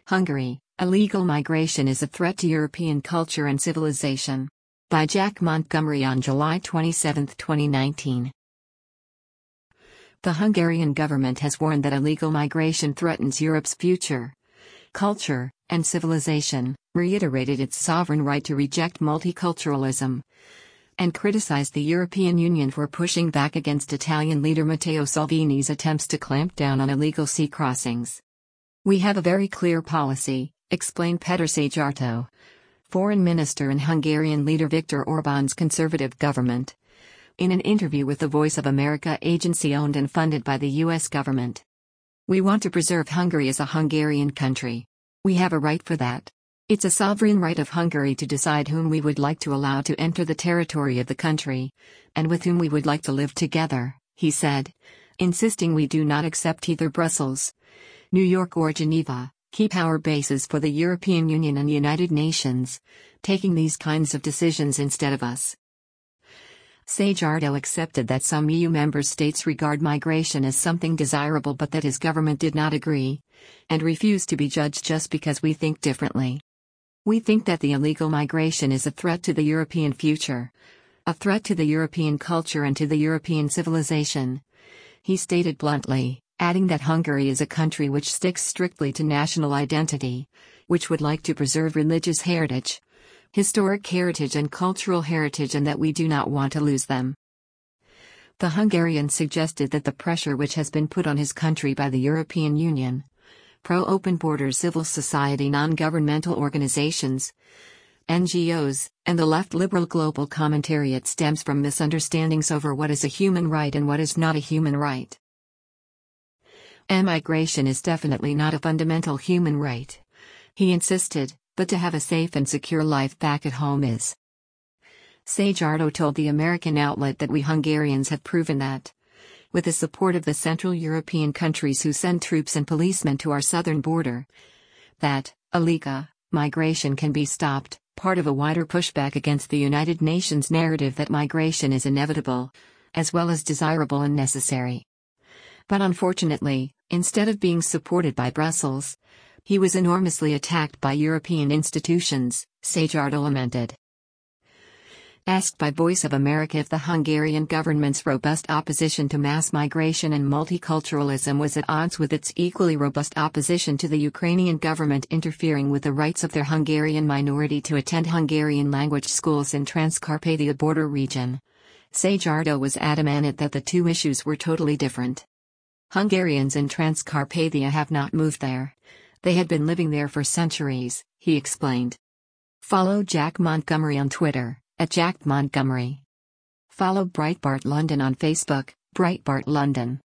Hungary, illegal migration is a threat to European culture and civilization. By Jack Montgomery on July 27, 2019. The Hungarian government has warned that illegal migration threatens Europe's future, culture, and civilization, reiterated its sovereign right to reject multiculturalism, and criticized the European Union for pushing back against Italian leader Matteo Salvini's attempts to clamp down on illegal sea crossings. "We have a very clear policy," explained Péter Szijjártó, foreign minister in Hungarian leader Viktor Orbán's conservative government, in an interview with the Voice of America agency owned and funded by the U.S. government. "We want to preserve Hungary as a Hungarian country. We have a right for that. It's a sovereign right of Hungary to decide whom we would like to allow to enter the territory of the country, and with whom we would like to live together," he said, insisting we do not accept either Brussels, New York or Geneva, key power bases for the European Union and United Nations, taking these kinds of decisions instead of us. Szijjártó accepted that some EU member states regard migration as something desirable but that his government did not agree, and refused to be judged just because we think differently. "We think that the illegal migration is a threat to the European future, a threat to the European culture and to the European civilization," he stated bluntly, adding that Hungary is a country which sticks strictly to national identity, which would like to preserve religious heritage, historic heritage and cultural heritage, and that we do not want to lose them. The Hungarian suggested that the pressure which has been put on his country by the European Union, pro-open borders civil society non-governmental organizations, NGOs, and the left liberal global commentariat stems from misunderstandings over what is a human right and what is not a human right. "Emigration is definitely not a fundamental human right," he insisted, "but to have a safe and secure life back at home is." Szijjártó told the American outlet that we Hungarians have proven that, with the support of the Central European countries who send troops and policemen to our southern border, that illegal migration can be stopped, part of a wider pushback against the United Nations narrative that migration is inevitable, as well as desirable and necessary. But unfortunately, instead of being supported by Brussels, he was enormously attacked by European institutions, Szijjártó lamented. Asked by Voice of America if the Hungarian government's robust opposition to mass migration and multiculturalism was at odds with its equally robust opposition to the Ukrainian government interfering with the rights of their Hungarian minority to attend Hungarian language schools in Transcarpathia border region, Szijjártó was adamant that the two issues were totally different. "Hungarians in Transcarpathia have not moved there. They had been living there for centuries," he explained. Follow Jack Montgomery on Twitter, @JackMontgomery. Follow Breitbart London on Facebook, Breitbart London.